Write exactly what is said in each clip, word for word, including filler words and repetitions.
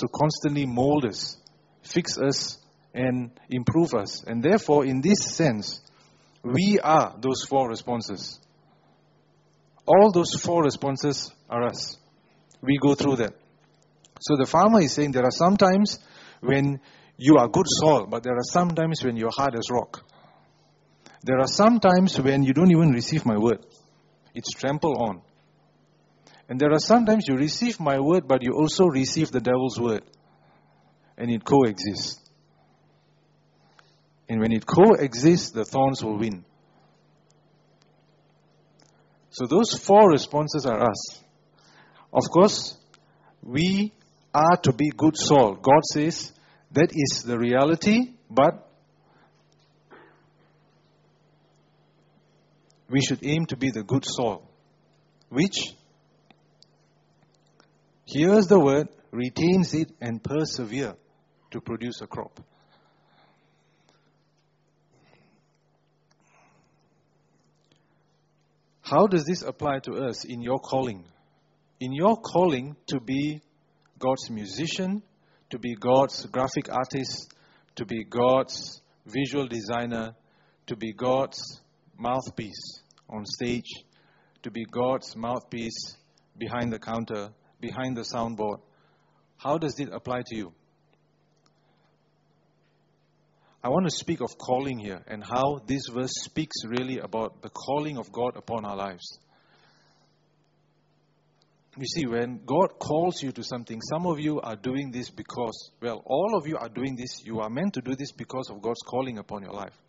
to constantly mold us, fix us, and improve us. And therefore, in this sense, we are those four responses. All those four responses are us. We go through that. So the farmer is saying there are some times when you are good soil, but there are some times when you're hard as rock. There are some times when you don't even receive my word. It's trampled on. And there are some times you receive my word, but you also receive the devil's word. And it coexists. And when it coexists, the thorns will win. So those four responses are us. Of course, we are to be good soil. God says that is the reality, but we should aim to be the good soil, which hears the word, retains it, and persevere to produce a crop. How does this apply to us in your calling? In your calling to be God's musician, to be God's graphic artist, to be God's visual designer, to be God's mouthpiece on stage, to be God's mouthpiece behind the counter, behind the soundboard. How does it apply to you? I want to speak of calling here and how this verse speaks really about the calling of God upon our lives. You see, when God calls you to something, some of you are doing this because, well, all of you are doing this. You are meant to do this because of God's calling upon your life.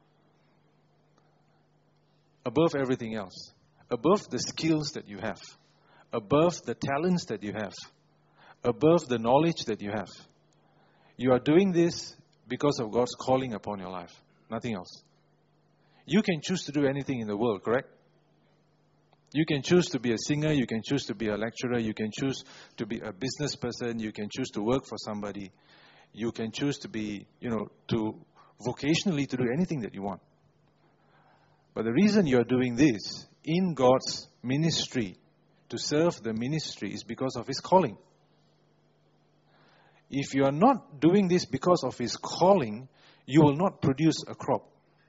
Above everything else. Above the skills that you have. Above the talents that you have. Above the knowledge that you have. You are doing this because of God's calling upon your life. Nothing else. You can choose to do anything in the world, correct? You can choose to be a singer, you can choose to be a lecturer, you can choose to be a business person, you can choose to work for somebody. You can choose to be, you know, to vocationally to do anything that you want. But the reason you're doing this in God's ministry, to serve the ministry, is because of His calling. If you are not doing this because of His calling, you will not produce a crop.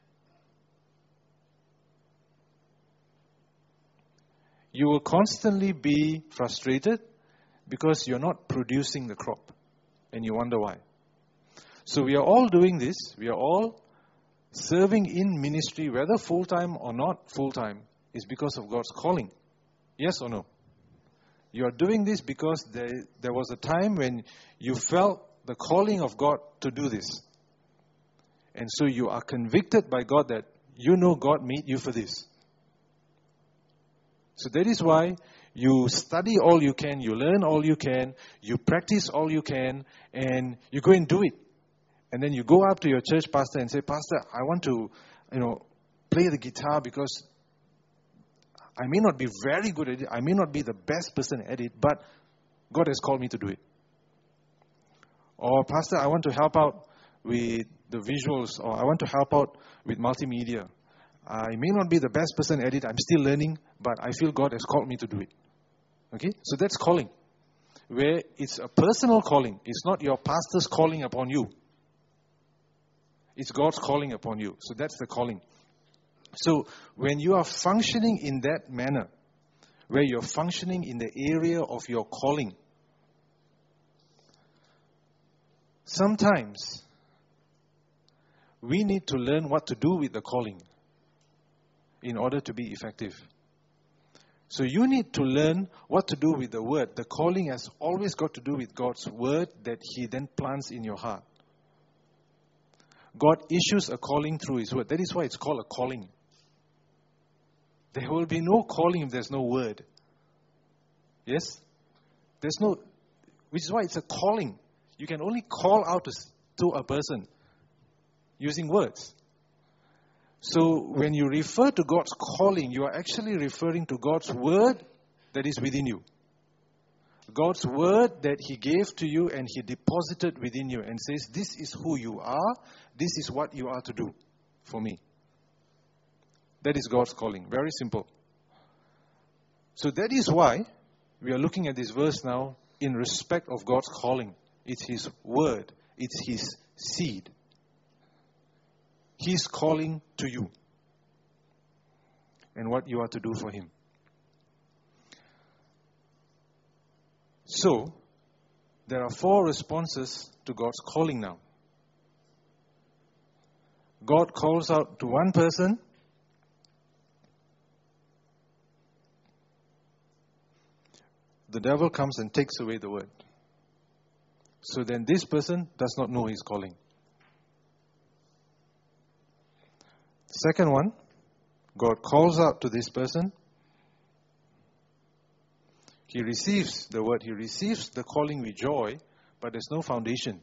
You will constantly be frustrated because you're not producing the crop. And you wonder why. So we are all doing this. We are all serving in ministry, whether full-time or not full-time, is because of God's calling. Yes or no? You are doing this because there, there was a time when you felt the calling of God to do this. And so you are convicted by God that you know God made you for this. So that is why you study all you can, you learn all you can, you practice all you can, and you go and do it. And then you go up to your church pastor and say, Pastor, I want to, you know, play the guitar because I may not be very good at it, I may not be the best person at it, but God has called me to do it. Or, Pastor, I want to help out with the visuals, or I want to help out with multimedia. I may not be the best person at it, I'm still learning, but I feel God has called me to do it. Okay? So that's calling. Where it's a personal calling. It's not your pastor's calling upon you. It's God's calling upon you. So that's the calling. So when you are functioning in that manner, where you're functioning in the area of your calling, sometimes we need to learn what to do with the calling in order to be effective. So you need to learn what to do with the word. The calling has always got to do with God's word that He then plants in your heart. God issues a calling through His word. That is why it's called a calling. There will be no calling if there's no word. Yes? There's no, which is why it's a calling. You can only call out to, to a person using words. So when you refer to God's calling, you are actually referring to God's word that is within you. God's word that He gave to you and He deposited within you and says, this is who you are, this is what you are to do for me. That is God's calling. Very simple. So that is why we are looking at this verse now in respect of God's calling. It's His word. It's His seed. He's calling to you. And what you are to do for Him. So, there are four responses to God's calling now. God calls out to one person. The devil comes and takes away the word. So then this person does not know His calling. Second one, God calls out to this person. He receives the word. He receives the calling with joy, but there's no foundation.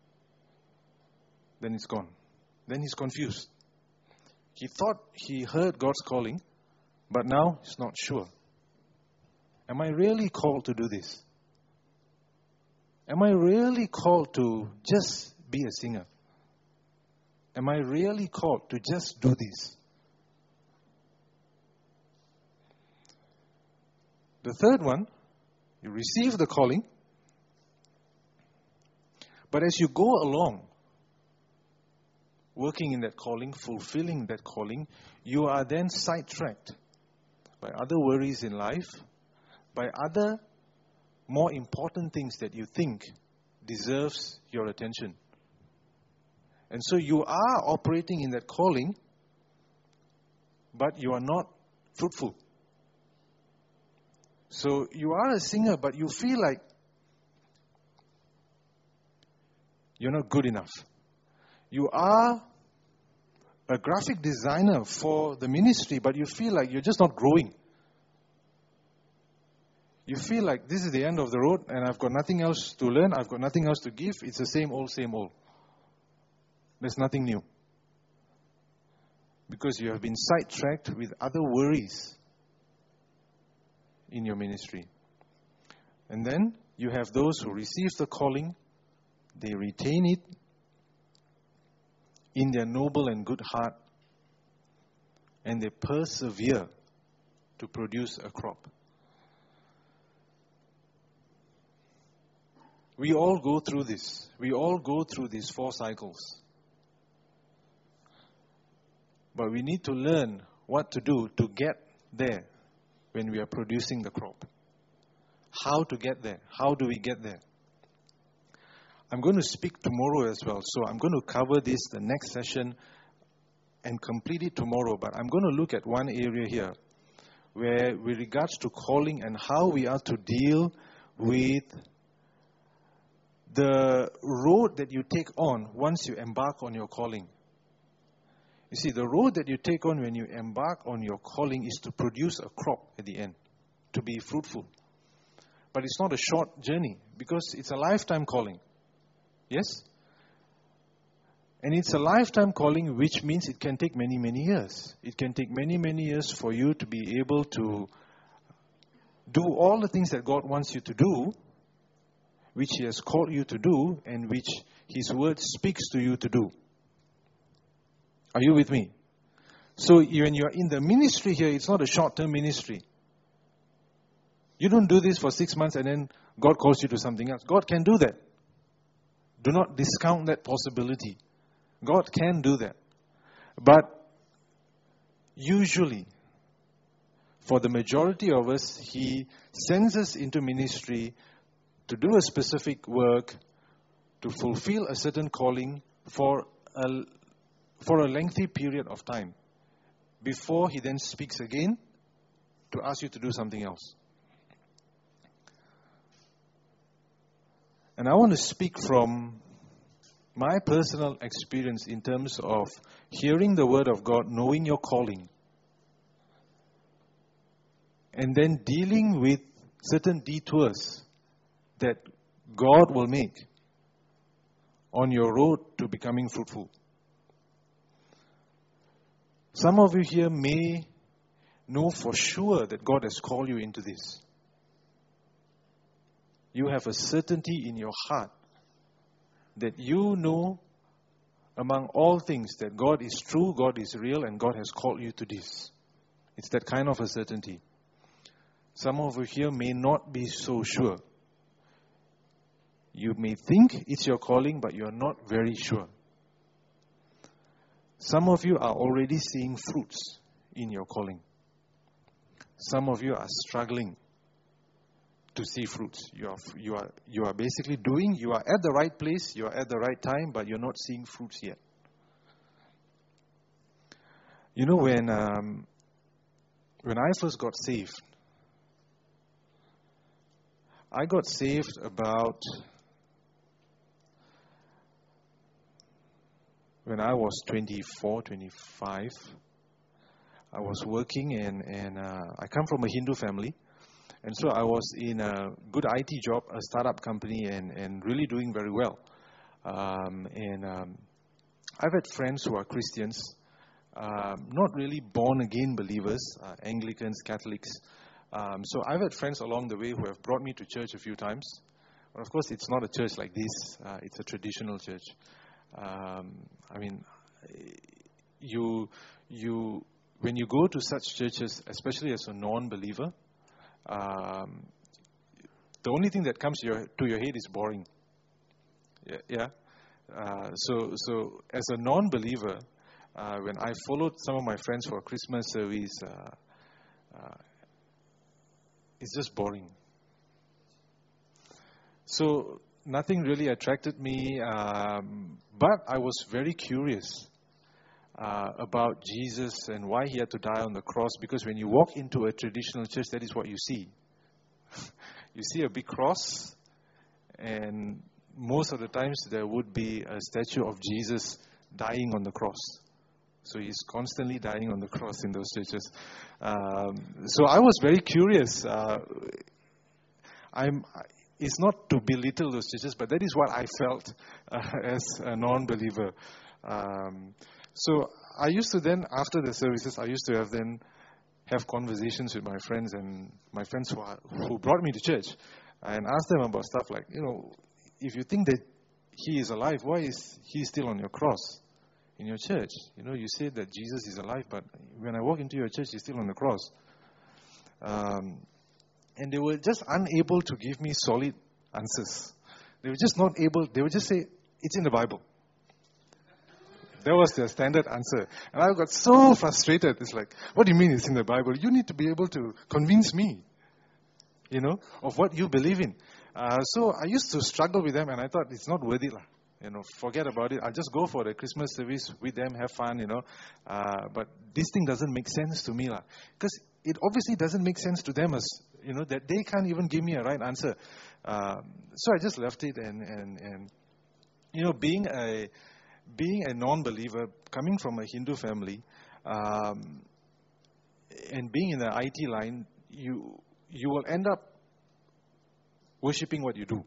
Then it's gone. Then he's confused. He thought he heard God's calling, but now he's not sure. Am I really called to do this? Am I really called to just be a singer? Am I really called to just do this? The third one, you receive the calling, but as you go along, working in that calling, fulfilling that calling, you are then sidetracked by other worries in life, by other more important things that you think deserves your attention. And so you are operating in that calling, but you are not fruitful. So you are a singer, but you feel like you're not good enough. You are a graphic designer for the ministry, but you feel like you're just not growing. You feel like this is the end of the road and I've got nothing else to learn, I've got nothing else to give. It's the same old, same old. There's nothing new. Because you have been sidetracked with other worries in your ministry. And then you have those who receive the calling, they retain it in their noble and good heart, and they persevere to produce a crop. We all go through this. We all go through these four cycles. But we need to learn what to do to get there when we are producing the crop. How to get there? How do we get there? I'm going to speak tomorrow as well. So I'm going to cover this the next session and complete it tomorrow. But I'm going to look at one area here where with regards to calling and how we are to deal with the road that you take on once you embark on your calling. You see, the road that you take on when you embark on your calling is to produce a crop at the end, to be fruitful. But it's not a short journey because it's a lifetime calling. Yes? And it's a lifetime calling, which means it can take many, many years. It can take many, many years for you to be able to do all the things that God wants you to do, which He has called you to do, and which His Word speaks to you to do. Are you with me? So when you are in the ministry here, it's not a short-term ministry. You don't do this for six months and then God calls you to something else. God can do that. Do not discount that possibility. God can do that. But usually, for the majority of us, He sends us into ministry to do a specific work, to fulfill a certain calling for a, for a lengthy period of time, before He then speaks again to ask you to do something else. And I want to speak from my personal experience in terms of hearing the Word of God, knowing your calling, and then dealing with certain detours that God will make on your road to becoming fruitful. Some of you here may know for sure that God has called you into this. You have a certainty in your heart that you know among all things that God is true, God is real, and God has called you to this. It's that kind of a certainty. Some of you here may not be so sure. You may think it's your calling, but you're not very sure. Some of you are already seeing fruits in your calling. Some of you are struggling to see fruits. You are, you are, you are basically doing, you are at the right place, you are at the right time, but you're not seeing fruits yet. You know, when um, when I first got saved, I got saved about when I was twenty-four, twenty-five. I was working and, and uh, I come from a Hindu family. And so I was in a good I T job, a startup company, and, and really doing very well. Um, and um, I've had friends who are Christians, um, not really born-again believers, uh, Anglicans, Catholics. Um, so I've had friends along the way who have brought me to church a few times. But of course, it's not a church like this. Uh, it's a traditional church. Um, I mean, you, you, when you go to such churches, especially as a non-believer, Um, the only thing that comes to your, to your head is boring. Yeah. yeah? Uh, so, so as a non-believer, uh, when I followed some of my friends for a Christmas service, uh, uh, it's just boring. So nothing really attracted me, um, but I was very curious Uh, about Jesus and why he had to die on the cross, because when you walk into a traditional church, that is what you see. You see a big cross, and most of the times there would be a statue of Jesus dying on the cross. So he's constantly dying on the cross in those churches. Um, so I was very curious. Uh, I'm. It's not to belittle those churches, but that is what I felt uh, as a non-believer. Um, So I used to then, after the services, I used to have then have conversations with my friends and my friends who, are, who brought me to church, and ask them about stuff like, you know, if you think that he is alive, why is he still on your cross in your church? You know, you say that Jesus is alive, but when I walk into your church, he's still on the cross. Um, and they were just unable to give me solid answers. They were just not able, they would just say, it's in the Bible. That was their standard answer. And I got so frustrated. It's like, what do you mean it's in the Bible? You need to be able to convince me, you know, of what you believe in. Uh, so I used to struggle with them, and I thought it's not worth it. You know, forget about it. I'll just go for the Christmas service with them, have fun, you know. Uh, but this thing doesn't make sense to me. Because it obviously doesn't make sense to them, as you know, that they can't even give me a right answer. Uh, so I just left it, and, and, and you know, being a... Being a non-believer, coming from a Hindu family, um, and being in the I T line, you you will end up worshipping what you do.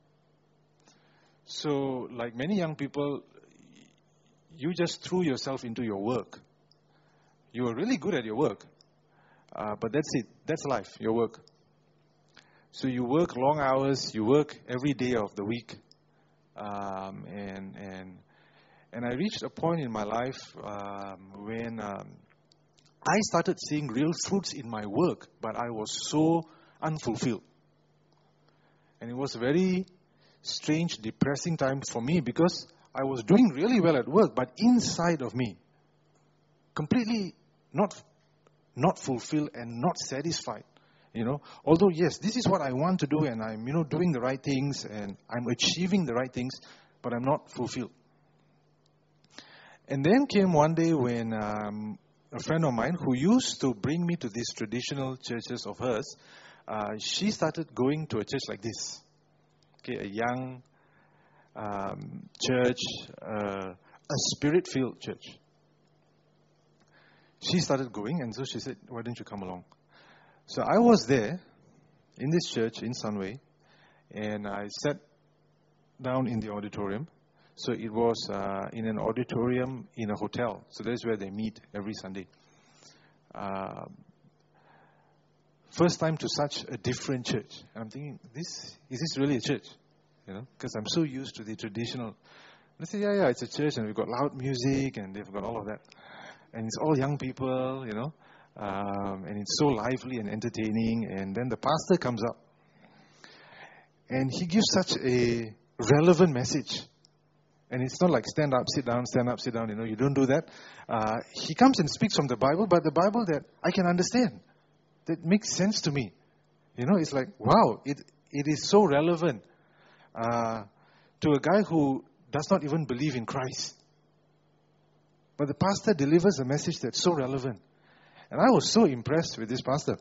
So, like many young people, you just threw yourself into your work. You are really good at your work, uh, but that's it. That's life, your work. So you work long hours, you work every day of the week, um, and and. And I reached a point in my life um, when um, I started seeing real fruits in my work, but I was so unfulfilled. And it was a very strange, depressing time for me, because I was doing really well at work, but inside of me, completely not, not fulfilled and not satisfied. You know, although yes, this is what I want to do, and I'm, you know, doing the right things, and I'm achieving the right things, but I'm not fulfilled. And then came one day when um, a friend of mine who used to bring me to these traditional churches of hers, uh, she started going to a church like this. Okay, a young um, church, uh, a spirit-filled church. She started going, and so she said, why don't you come along? So I was there in this church in Sunway, and I sat down in the auditorium. So it was uh, in an auditorium in a hotel. So that's where they meet every Sunday. Uh, first time to such a different church. And I'm thinking, this is this really a church? You know, because I'm so used to the traditional. They say, yeah, yeah, it's a church, and we've got loud music, and they've got all of that. And it's all young people, you know. Um, and it's so lively and entertaining. And then the pastor comes up. And he gives such a relevant message. And it's not like stand up, sit down, stand up, sit down. You know, you don't do that. Uh, he comes and speaks from the Bible, but the Bible that I can understand, that makes sense to me. You know, it's like, wow, it it is so relevant uh, to a guy who does not even believe in Christ. But the pastor delivers a message that's so relevant. And I was so impressed with this pastor.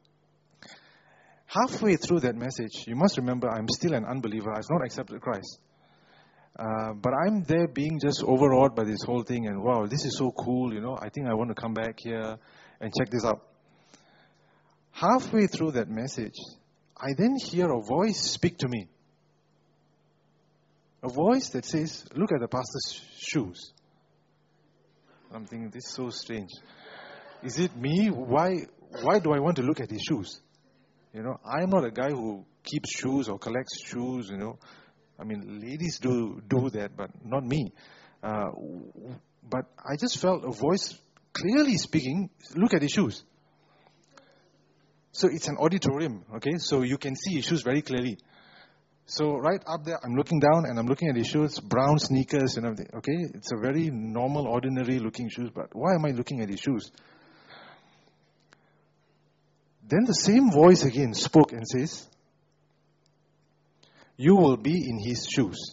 Halfway through that message, you must remember, I'm still an unbeliever. I've not accepted Christ. Uh, but I'm there being just overawed by this whole thing. And wow, this is so cool, you know. I think I want to come back here and check this out. Halfway through that message, I then hear a voice speak to me. A voice that says, look at the pastor's shoes. I'm thinking, this is so strange. Is it me? Why, why do I want to look at his shoes? You know, I'm not a guy who keeps shoes or collects shoes, you know. I mean, ladies do do that, but not me. Uh, but I just felt a voice clearly speaking, look at his shoes. So it's an auditorium, okay? So you can see his shoes very clearly. So right up there, I'm looking down and I'm looking at his shoes, brown sneakers and everything, okay? It's a very normal, ordinary looking shoes, but why am I looking at his shoes? Then the same voice again spoke and says, you will be in his shoes.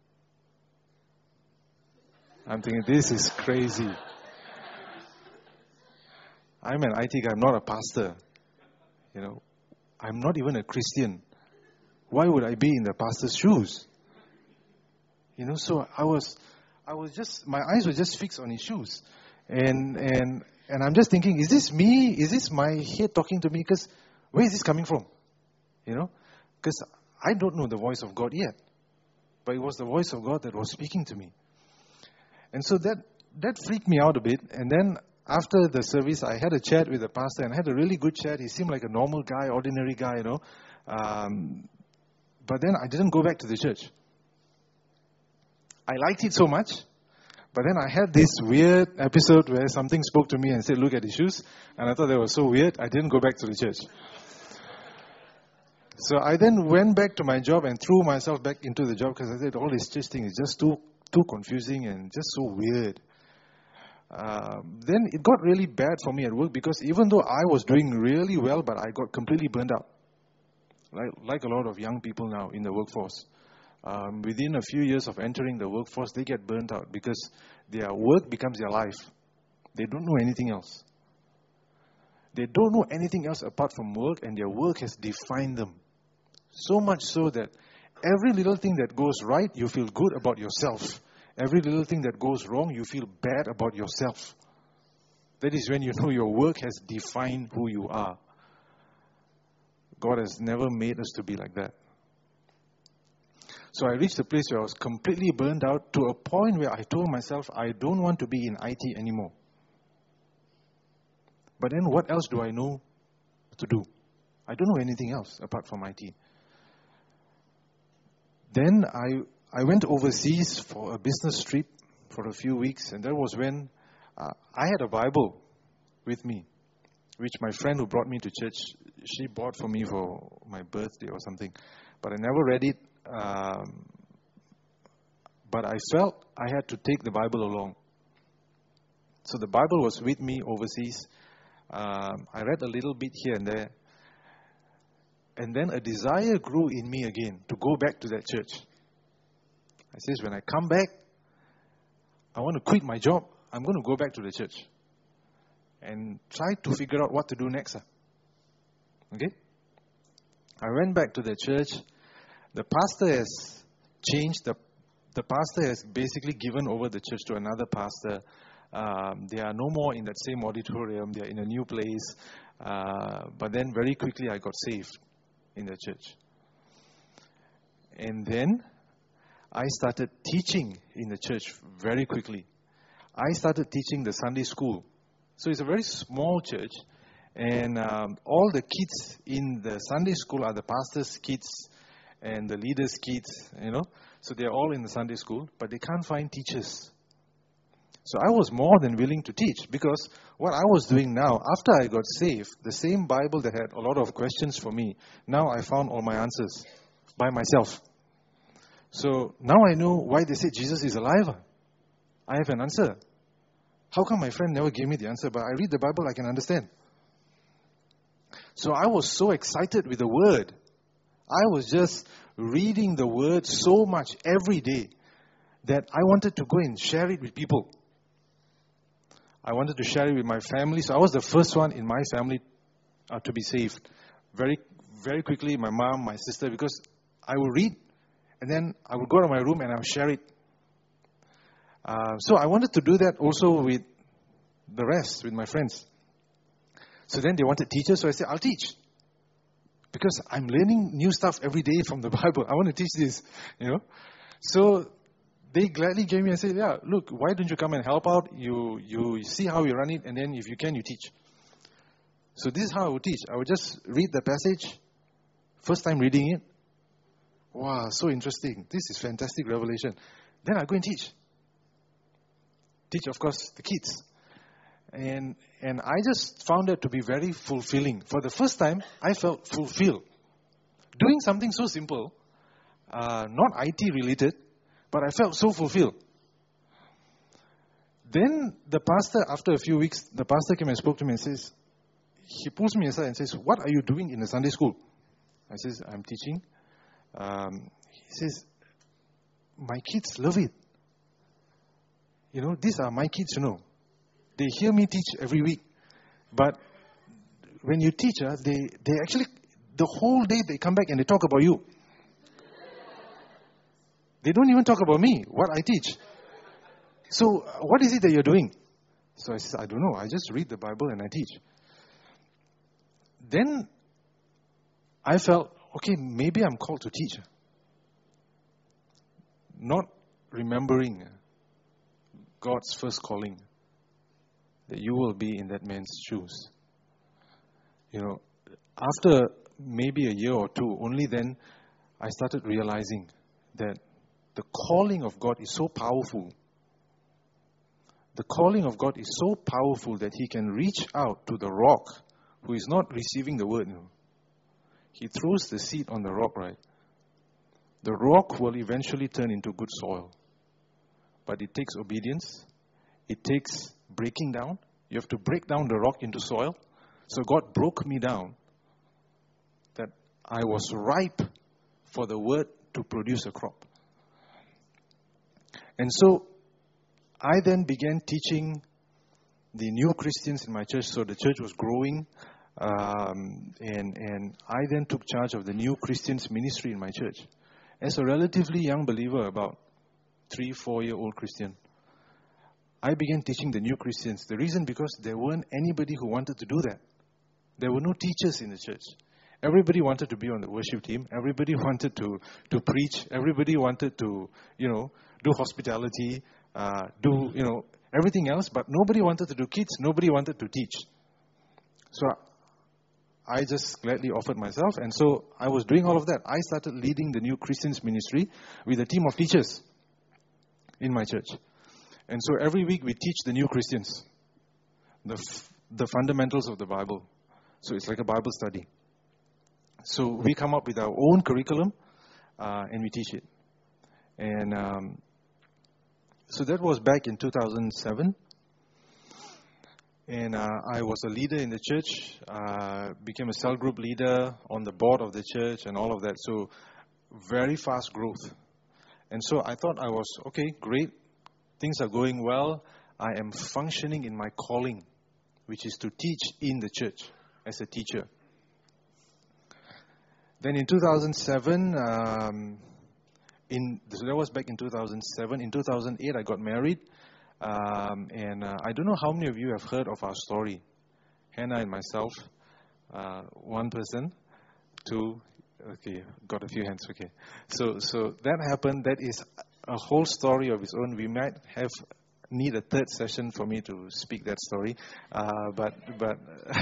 I'm thinking, this is crazy. I'm an I T guy, I'm not a pastor. You know, I'm not even a Christian. Why would I be in the pastor's shoes? You know, so I was, I was just, my eyes were just fixed on his shoes. And, and, and I'm just thinking, is this me? Is this my head talking to me? Because where is this coming from? You know, because I don't know the voice of God yet. But it was the voice of God that was speaking to me. And so that, that freaked me out a bit. And then after the service, I had a chat with the pastor, and I had a really good chat. He seemed like a normal guy, ordinary guy, you know. Um, but then I didn't go back to the church. I liked it so much, but then I had this weird episode where something spoke to me and said, look at his shoes. And I thought that was so weird, I didn't go back to the church. So I then went back to my job and threw myself back into the job because I said, all this church thing is just too, too confusing and just so weird. Uh, then it got really bad for me at work because even though I was doing really well, but I got completely burned out. Like, like a lot of young people now in the workforce. Um, within a few years of entering the workforce, they get burnt out because their work becomes their life. They don't know anything else. They don't know anything else apart from work, and their work has defined them. So much so that every little thing that goes right, you feel good about yourself. Every little thing that goes wrong, you feel bad about yourself. That is when you know your work has defined who you are. God has never made us to be like that. So I reached a place where I was completely burned out to a point where I told myself, I don't want to be in I T anymore. But then what else do I know to do? I don't know anything else apart from I T. Then I I went overseas for a business trip for a few weeks, and that was when uh, I had a Bible with me, which my friend who brought me to church, she bought for me for my birthday or something. But I never read it. Um, but I felt I had to take the Bible along. So the Bible was with me overseas. Um, I read a little bit here and there. And then a desire grew in me again to go back to that church. I says, when I come back, I want to quit my job. I'm going to go back to the church and try to figure out what to do next. Okay? I went back to the church. The pastor has changed. The, the pastor has basically given over the church to another pastor. Um, they are no more in that same auditorium. They are in a new place. Uh, but then very quickly I got saved in the church. And then I started teaching in the church very quickly. I started teaching the Sunday school. So it's a very small church. And um, all the kids in the Sunday school are the pastor's kids and the leader's kids, you know. So they're all in the Sunday school, but they can't find teachers. So I was more than willing to teach, because what I was doing now, after I got saved, the same Bible that had a lot of questions for me, now I found all my answers. by myself. So now I know why they say Jesus is alive. I have an answer. How come my friend never gave me the answer? But I read the Bible, I can understand. So I was so excited with the Word. I was just reading the Word so much every day that I wanted to go and share it with people. I wanted to share it with my family. So I was the first one in my family uh, to be saved. Very, very quickly, my mom, my sister, because I would read and then I would go to my room and I would share it. Uh, so I wanted to do that also with the rest, with my friends. So then they wanted teachers, so I said, I'll teach. Because I'm learning new stuff every day from the Bible. I want to teach this, you know. So they gladly gave me and said, yeah, look, why don't you come and help out? You you see how we run it, and then if you can, you teach. So this is how I would teach. I would just read the passage, first time reading it. Wow, so interesting. This is fantastic revelation. Then I go and teach. Teach, of course, the kids. And and I just found that to be very fulfilling. For the first time, I felt fulfilled. Doing something so simple, uh, not I T related, but I felt so fulfilled. Then the pastor, after a few weeks, the pastor came and spoke to me and says, he pulls me aside and says, what are you doing in the Sunday school? I says, I'm teaching. Um, he says, my kids love it. You know, these are my kids, you know. They hear me teach every week. But when you teach, uh, they, they actually, the whole day they come back and they talk about you. They don't even talk about me, what I teach. So, uh, what is it that you're doing? So I said, I don't know. I just read the Bible and I teach. Then I felt, okay, maybe I'm called to teach. Not remembering God's first calling, that you will be in that man's shoes. You know, after maybe a year or two, only then I started realizing that the calling of God is so powerful. The calling of God is so powerful that He can reach out to the rock who is not receiving the word. You know. He throws the seed on the rock, right? The rock will eventually turn into good soil. But it takes obedience. It takes breaking down. You have to break down the rock into soil. So God broke me down that I was ripe for the word to produce a crop. And so I then began teaching the new Christians in my church. So the church was growing. Um, and, and I then took charge of the new Christians ministry in my church. As a relatively young believer, about three, four-year-old Christian, I began teaching the new Christians. The reason because there weren't anybody who wanted to do that. There were no teachers in the church. Everybody wanted to be on the worship team. Everybody wanted to, to preach. Everybody wanted to, you know, do hospitality, uh, do, you know, everything else. But nobody wanted to do kids. Nobody wanted to teach. So I just gladly offered myself. And so I was doing all of that. I started leading the new Christians ministry with a team of teachers in my church. And so every week we teach the new Christians the f- the fundamentals of the Bible. So it's like a Bible study. So we come up with our own curriculum uh, and we teach it. And um, so that was back in two thousand seven. And uh, I was a leader in the church, uh, became a cell group leader on the board of the church and all of that. So very fast growth. And so I thought I was, okay, great. Things are going well. I am functioning in my calling, which is to teach in the church as a teacher. Then in two thousand seven, um, in so that was back in two thousand seven. In two thousand eight, I got married. Um, and uh, I don't know how many of you have heard of our story. Hannah and myself, uh, one person, two, okay, got a few hands, okay. So so that happened. That is a whole story of its own. We might have need a third session for me to speak that story. Uh, but but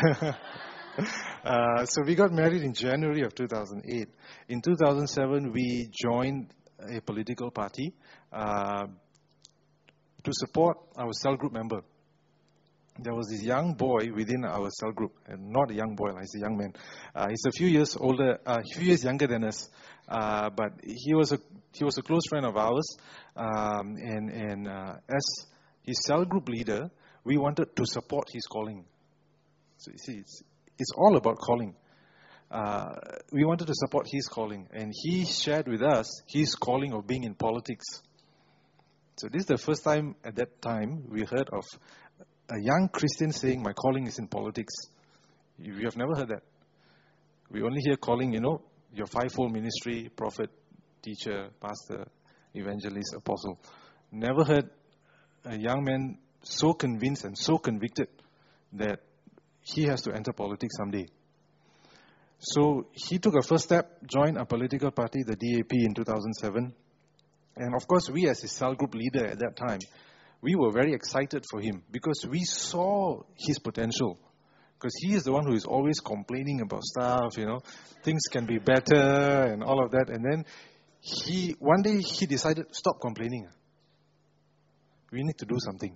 uh, so we got married in January of two thousand eight. In two thousand seven, we joined a political party uh, to support our cell group member. there was this young boy within our cell group, and not a young boy, like he's a young man. Uh, he's a few years older, a uh, few years younger than us, uh, but he was a he was a close friend of ours, um, and and uh, as his cell group leader, we wanted to support his calling. So you see, it's, it's all about calling. Uh, we wanted to support his calling, and he shared with us his calling of being in politics. So this is the first time at that time we heard of a young Christian saying, my calling is in politics. We have never heard that. We only hear calling, you know, your fivefold ministry, prophet, teacher, pastor, evangelist, apostle. Never heard a young man so convinced and so convicted that he has to enter politics someday. So he took a first step, joined a political party, the D A P, in two thousand seven. And of course, we as his cell group leader at that time, we were very excited for him because we saw his potential. Because he is the one who is always complaining about stuff, you know, things can be better and all of that. And then he, one day he decided, stop complaining. We need to do something.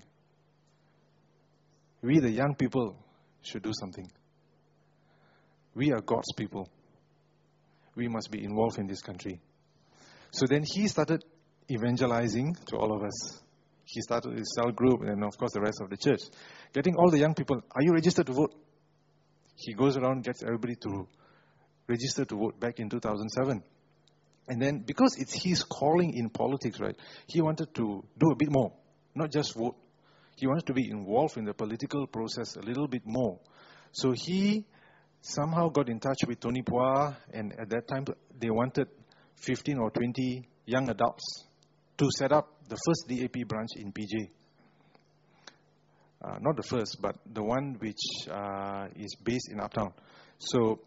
We, the young people, should do something. We are God's people. We must be involved in this country. So then he started evangelizing to all of us. He started his cell group and of course the rest of the church. Getting all the young people, are you registered to vote? He goes around, gets everybody to register to vote back in two thousand seven. And then because it's his calling in politics, right, he wanted to do a bit more, not just vote. He wanted to be involved in the political process a little bit more. So he somehow got in touch with Tony Pua, and at that time they wanted fifteen or twenty young adults to set up the first D A P branch in P J. Uh, not the first, but the one which uh, is based in Uptown. So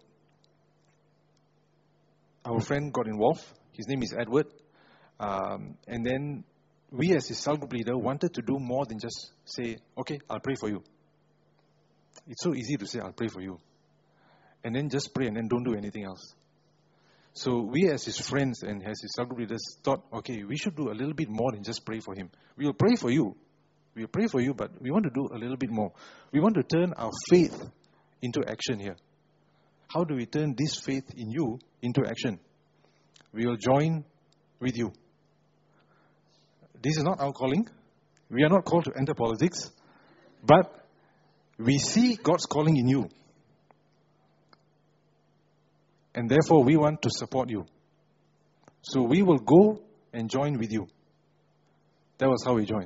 our friend got involved. His name is Edward. Um, and then we as his cell group leader wanted to do more than just say, okay, I'll pray for you. It's so easy to say, I'll pray for you. And then just pray and then don't do anything else. So we as his friends and as his cell group leaders thought, okay, we should do a little bit more than just pray for him. We will pray for you. We will pray for you, but we want to do a little bit more. We want to turn our faith into action here. How do we turn this faith in you into action? We will join with you. This is not our calling. We are not called to enter politics, but we see God's calling in you. And therefore, we want to support you. So we will go and join with you. That was how we joined.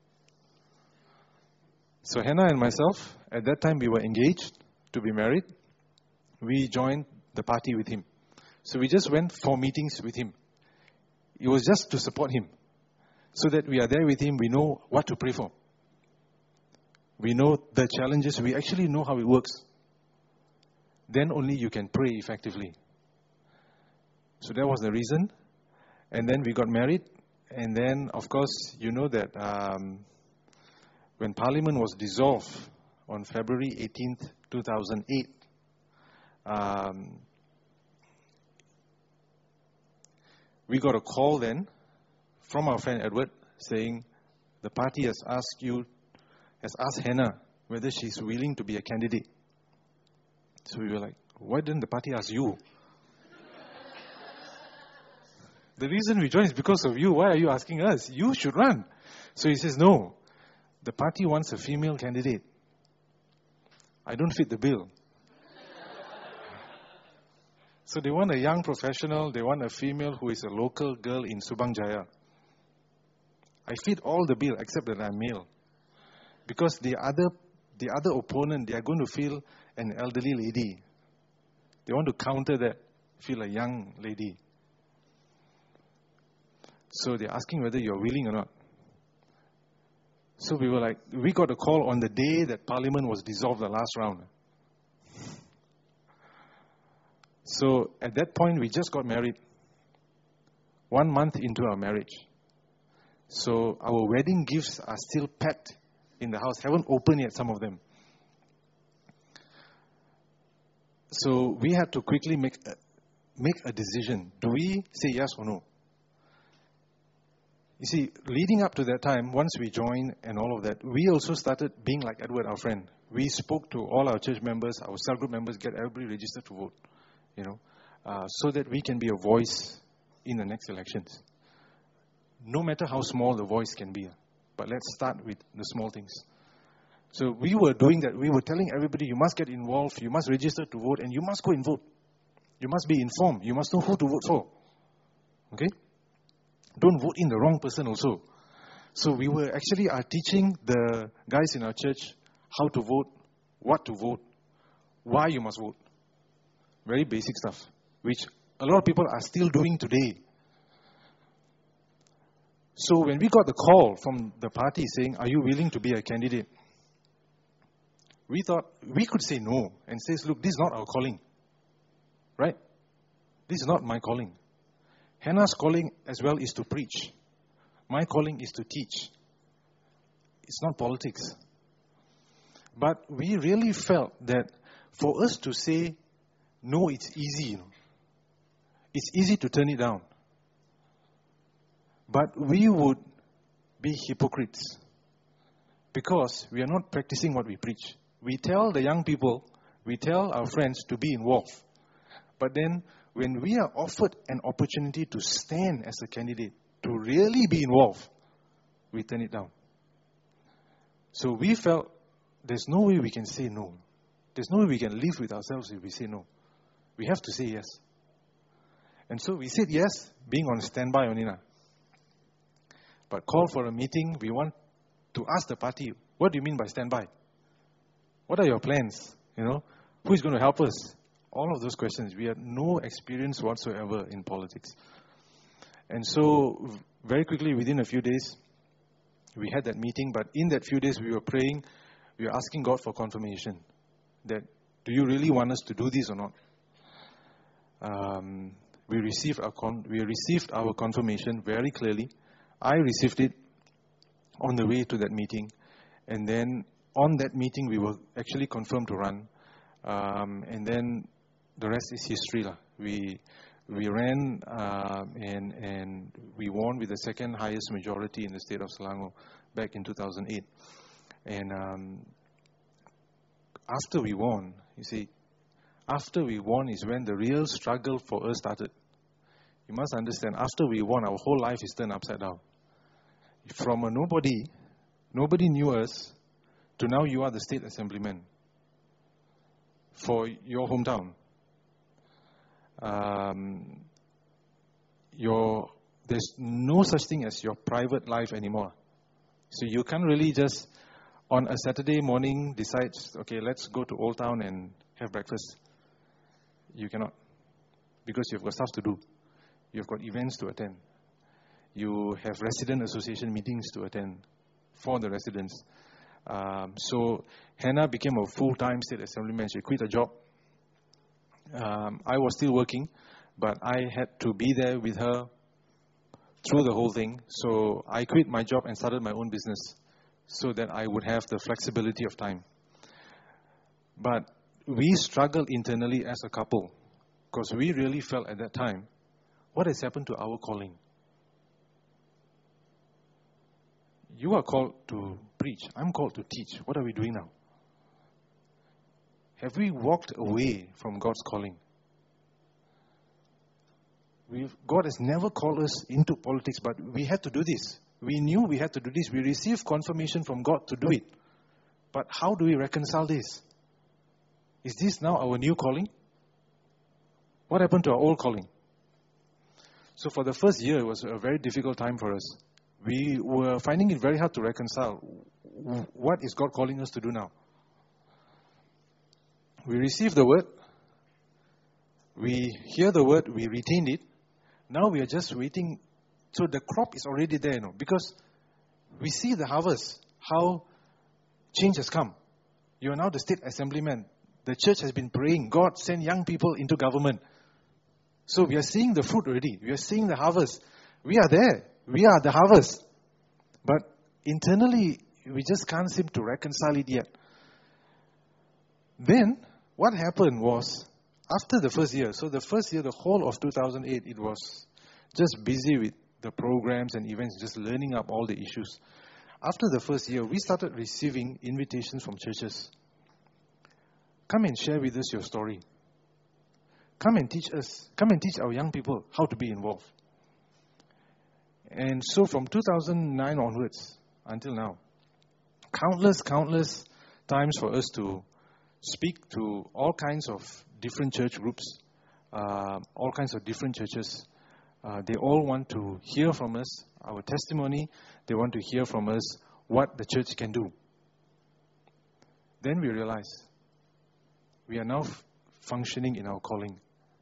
So Hannah and myself, at that time we were engaged to be married. We joined the party with him. So we just went for meetings with him. It was just to support him. So that we are there with him, we know what to pray for. We know the challenges, we actually know how it works. Then only you can pray effectively. So that was the reason. And then we got married. And then, of course, you know that um, when Parliament was dissolved on February eighteenth, two thousand eight, um, we got a call then from our friend Edward saying, the party has asked you, has asked Hannah whether she's willing to be a candidate. So we were like, why didn't the party ask you? The reason we joined is because of you. Why are you asking us? You should run. So he says, no. The party wants a female candidate. I don't fit the bill. So they want a young professional. They want a female who is a local girl in Subang Jaya. I fit all the bill except that I'm male. Because the other, the other opponent, they are going to feel an elderly lady. They want to counter that, feel a young lady. So they're asking whether you're willing or not. So we were like, we got a call on the day that Parliament was dissolved, the last round. So at that point, we just got married. One month into our marriage. So our wedding gifts are still packed in the house. Haven't opened yet, some of them. So we had to quickly make a, make a decision. Do we say yes or no? You see, leading up to that time, once we joined and all of that, we also started being like Edward, our friend. We spoke to all our church members, our cell group members, get everybody registered to vote, you know, uh, so that we can be a voice in the next elections. No matter how small the voice can be. But let's start with the small things. So we were doing that. We were telling everybody, you must get involved, you must register to vote, and you must go and vote. You must be informed. You must know who to vote for. Okay? Don't vote in the wrong person also. So we were actually uh, teaching the guys in our church how to vote, what to vote, why you must vote. Very basic stuff, which a lot of people are still doing today. So when we got the call from the party saying, are you willing to be a candidate? We thought we could say no and say, look, this is not our calling. Right? This is not my calling. Hannah's calling as well is to preach. My calling is to teach. It's not politics. But we really felt that for us to say no, it's easy. You know. It's easy to turn it down. But we would be hypocrites because we are not practicing what we preach. We tell the young people, we tell our friends to be involved. But then when we are offered an opportunity to stand as a candidate, to really be involved, we turn it down. So we felt there's no way we can say no. There's no way we can live with ourselves if we say no. We have to say yes. And so we said yes, being on standby only now. But call for a meeting, we want to ask the party, what do you mean by standby? What are your plans? You know, who is going to help us? All of those questions. We had no experience whatsoever in politics. And so, very quickly, within a few days, we had that meeting. But in that few days, we were praying, we were asking God for confirmation. That, do you really want us to do this or not? Um, we received our con- we received our confirmation very clearly. I received it on the way to that meeting. And then on that meeting, we were actually confirmed to run. Um, and then the rest is history. lah. We we ran uh, and, and we won with the second highest majority in the state of Selangor back in two thousand eight. And um, after we won, you see, after we won is when the real struggle for us started. You must understand, after we won, our whole life is turned upside down. From a nobody, nobody knew us, to now you are the state assemblyman for your hometown. Um, your there's no such thing as your private life anymore. So you can't really just on a Saturday morning decide, okay, let's go to Old Town and have breakfast. You cannot, because you've got stuff to do. You've got events to attend. You have resident association meetings to attend for the residents. Um, so Hannah became a full-time state assemblyman. She quit her job. Um, I was still working, but I had to be there with her through the whole thing. So I quit my job and started my own business so that I would have the flexibility of time. But we struggled internally as a couple because we really felt at that time, what has happened to our calling? You are called to preach. I'm called to teach. What are we doing now? Have we walked away from God's calling? We've, God has never called us into politics, but we had to do this. We knew we had to do this. We received confirmation from God to do it. But how do we reconcile this? Is this now our new calling? What happened to our old calling? So for the first year, it was a very difficult time for us. We were finding it very hard to reconcile. What is God calling us to do now? We receive the word. We hear the word. We retained it. Now we are just waiting. So the crop is already there, you know, because we see the harvest, how change has come. You are now the state assemblyman. The church has been praying. God send young people into government. So we are seeing the fruit already. We are seeing the harvest. We are there. We are the harvest. But internally, we just can't seem to reconcile it yet. Then, what happened was, after the first year, so the first year, the whole of two thousand eight, it was just busy with the programs and events, just learning up all the issues. After the first year, we started receiving invitations from churches. Come and share with us your story. Come and teach us. Come and teach our young people how to be involved. And so from two thousand nine onwards until now, countless, countless times for us to speak to all kinds of different church groups, uh, all kinds of different churches. Uh, they all want to hear from us, our testimony. They want to hear from us what the church can do. Then we realize we are now f- functioning in our calling.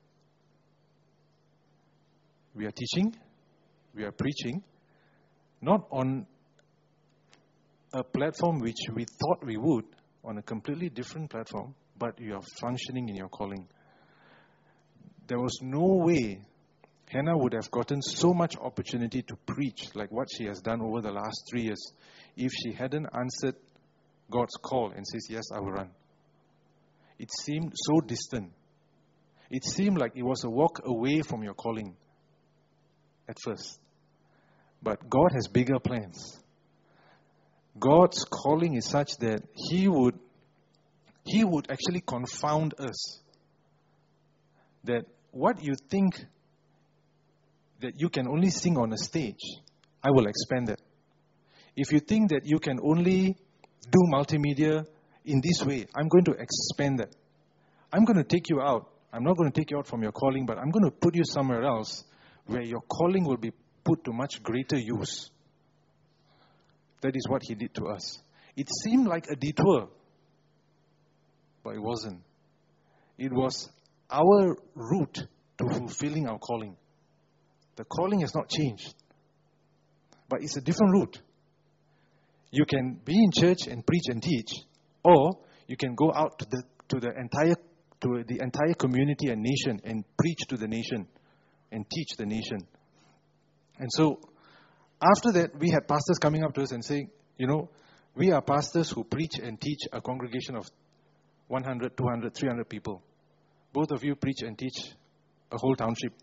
We are teaching, we are preaching, not on a platform which we thought we would, on a completely different platform, but you are functioning in your calling. There was no way Hannah would have gotten so much opportunity to preach like what she has done over the last three years if she hadn't answered God's call and says, yes, I will run. It seemed so distant. It seemed like it was a walk away from your calling at first. But God has bigger plans. God's calling is such that He would, He would actually confound us. That what you think that you can only sing on a stage, I will expand that. If you think that you can only do multimedia in this way, I'm going to expand that. I'm going to take you out. I'm not going to take you out from your calling, but I'm going to put you somewhere else where your calling will be put to much greater use. That is what He did to us. It seemed like a detour, but it wasn't. It was our route to fulfilling our calling. The calling has not changed, but it's a different route. You can be in church and preach and teach, or you can go out to the to the entire to the entire community and nation and preach to the nation and teach the nation. And so, after that, we had pastors coming up to us and saying, you know, we are pastors who preach and teach a congregation of one hundred, two hundred, three hundred people. Both of you preach and teach a whole township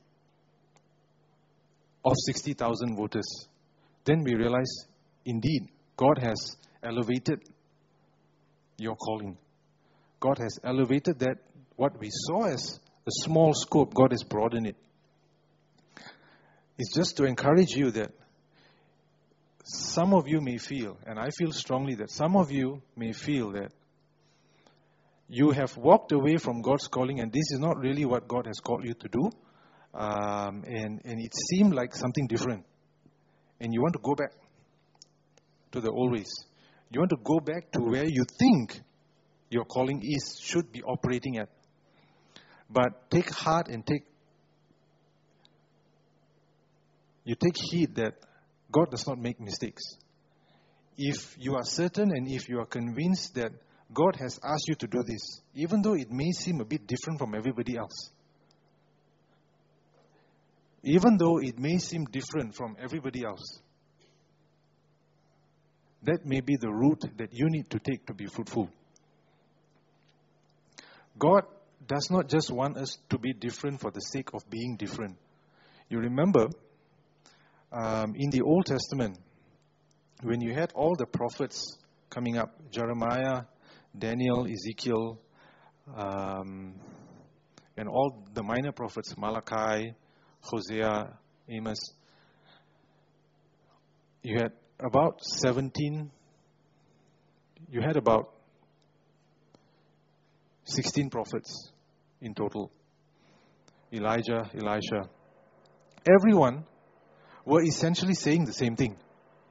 of sixty thousand voters. Then we realize, indeed, God has elevated your calling. God has elevated that. What we saw as a small scope, God has broadened it. It's just to encourage you that some of you may feel, and I feel strongly that some of you may feel that you have walked away from God's calling and this is not really what God has called you to do. Um, and, and it seemed like something different. And you want to go back to the old ways. You want to go back to where you think your calling is, should be operating at. But take heart and take, you take heed that God does not make mistakes. If you are certain and if you are convinced that God has asked you to do this, even though it may seem a bit different from everybody else, even though it may seem different from everybody else, that may be the route that you need to take to be fruitful. God does not just want us to be different for the sake of being different. You remember, um, in the Old Testament, when you had all the prophets coming up, Jeremiah, Daniel, Ezekiel, um, and all the minor prophets, Malachi, Hosea, Amos, you had about seventeen, you had about sixteen prophets in total. Elijah, Elisha. Everyone were essentially saying the same thing.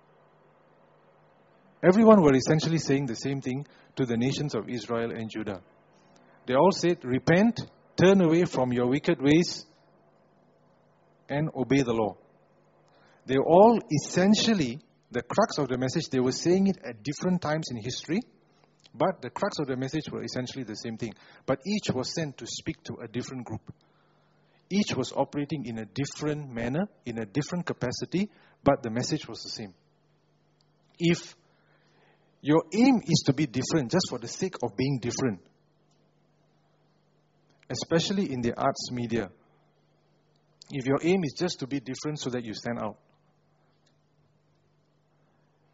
Everyone were essentially saying the same thing to the nations of Israel and Judah. They all said, repent, turn away from your wicked ways, and obey the law. They all essentially, the crux of the message, they were saying it at different times in history, but the crux of the message were essentially the same thing. But each was sent to speak to a different group. Each was operating in a different manner, in a different capacity, but the message was the same. If your aim is to be different just for the sake of being different, especially in the arts media, if your aim is just to be different so that you stand out,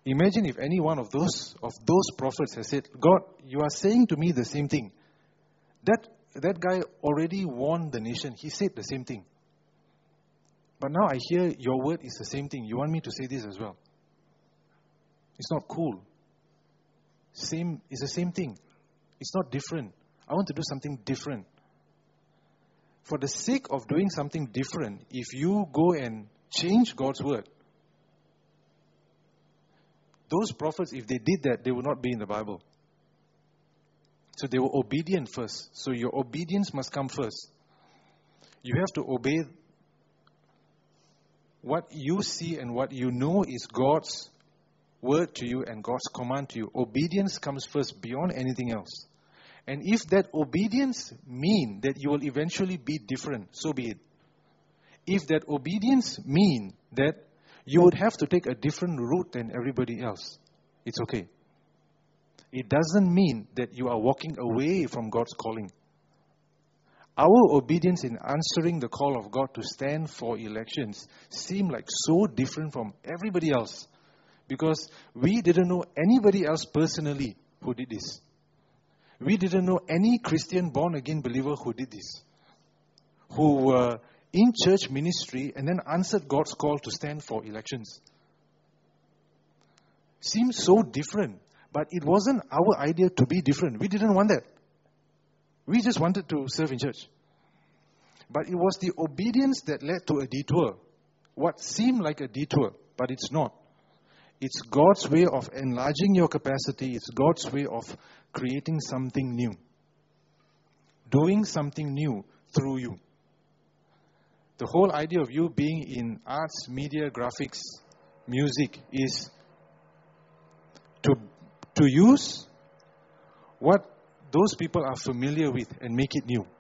Imagine if any one of those of those prophets has said, God, you are saying to me the same thing. That, that guy already warned the nation. He said the same thing. But now I hear your word is the same thing. You want me to say this as well. It's not cool. Same, it's the same thing. It's not different. I want to do something different. For the sake of doing something different, if you go and change God's word, those prophets, if they did that, they would not be in the Bible. So they were obedient first. So your obedience must come first. You have to obey what you see and what you know is God's word to you and God's command to you. Obedience comes first beyond anything else. And if that obedience mean that you will eventually be different, so be it. If that obedience mean that you would have to take a different route than everybody else, it's okay. It doesn't mean that you are walking away from God's calling. Our obedience in answering the call of God to stand for elections seem like so different from everybody else because we didn't know anybody else personally who did this. We didn't know any Christian born-again believer who did this, who were in church ministry and then answered God's call to stand for elections. Seems so different, but it wasn't our idea to be different. We didn't want that. We just wanted to serve in church. But it was the obedience that led to a detour. What seemed like a detour, but it's not. It's God's way of enlarging your capacity. It's God's way of creating something new. Doing something new through you. The whole idea of you being in arts, media, graphics, music is to, to use what those people are familiar with and make it new.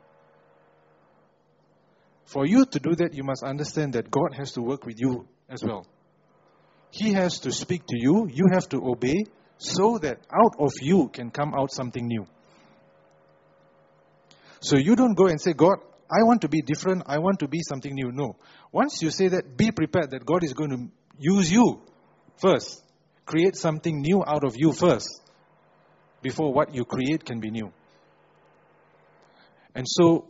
For you to do that, you must understand that God has to work with you as well. He has to speak to you, you have to obey, so that out of you can come out something new. So you don't go and say, God, I want to be different, I want to be something new. No. Once you say that, be prepared that God is going to use you first. Create something new out of you first, before what you create can be new. And so,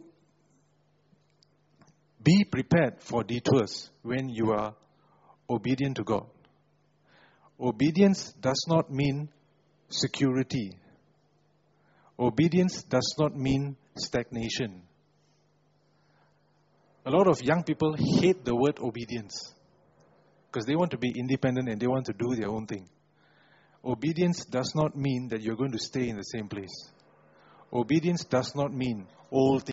be prepared for detours when you are obedient to God. Obedience does not mean security. Obedience does not mean stagnation. A lot of young people hate the word obedience because they want to be independent and they want to do their own thing. Obedience does not mean that you're going to stay in the same place. Obedience does not mean all things.